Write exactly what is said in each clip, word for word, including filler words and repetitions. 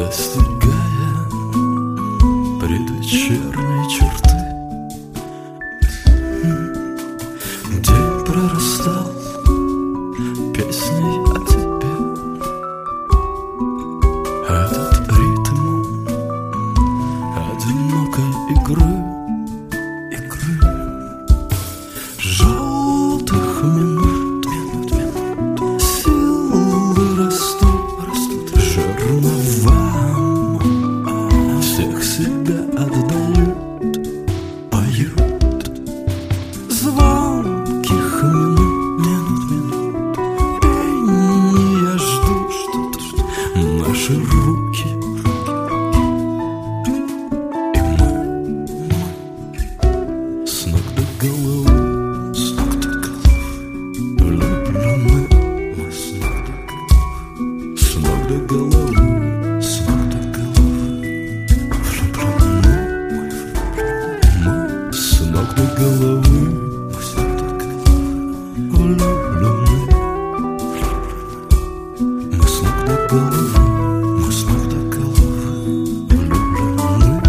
достигая предвечерней черты. День прорастал песней о тебе. Этот ритм одинокой игры, игры желтых минут, минут, минут. Силы растут, растут жерновам, всех себя отдают, поют звонких минут, минут, минут. Пение ждут, ждут, ждут наши руки. И мы, мы с ног до головы, с ног до головы влюблены. Мы с ног до головы, с ног до головы, с ног до головы влюблены. Мы с ног до головы, мы с ног до головы влюблены. Мы с ног до головы, мы с ног до головы влюблены.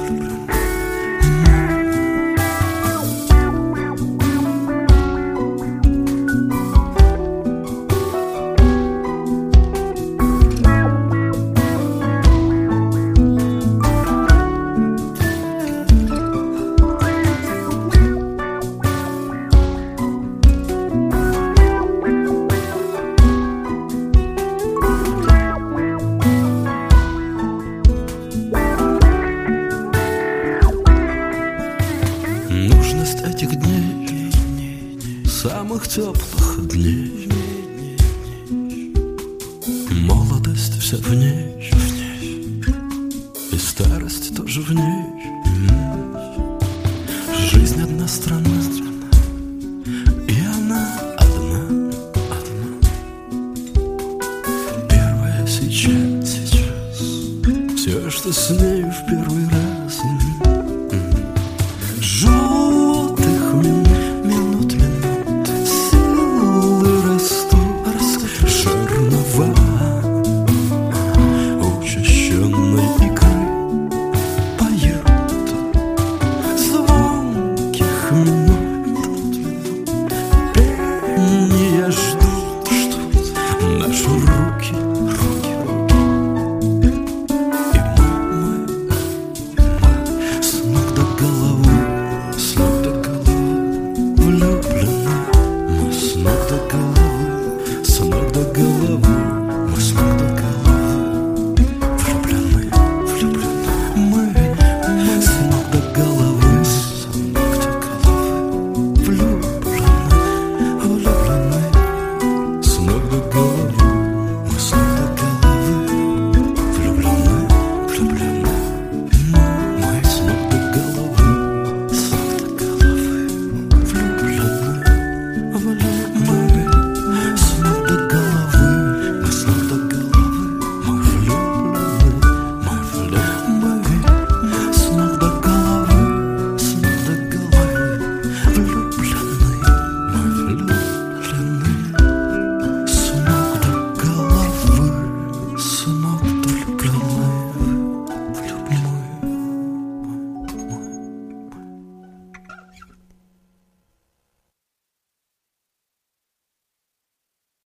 Нужность этих дней, самых теплых дней, молодость вся в ней, и старость тоже в ней. Жизнь одна страна, и она одна, одна. Первая сейчас, сейчас, все, что с ней